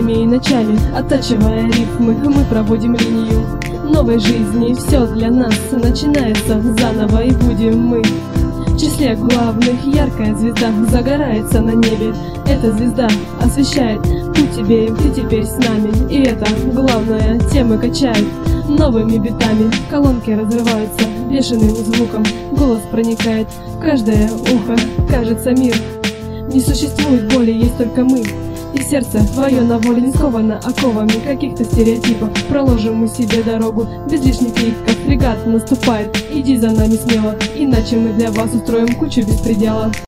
и ночами, оттачивая рифмы, мы проводим линию новой жизни. Все для нас начинается заново, и будем мы в числе главных. Яркая звезда загорается на небе. Эта звезда освещает путь тебе, и ты теперь с нами. И это главное, темы качает новыми битами. Колонки разрываются бешеным звуком, голос проникает в каждое ухо. Кажется, мир не существует боли, есть только мы. И сердце твое на воле не сковано оковами каких-то стереотипов. Проложим мы себе дорогу без лишних криков. Фрегат наступает, иди за нами смело, иначе мы для вас устроим кучу беспредела.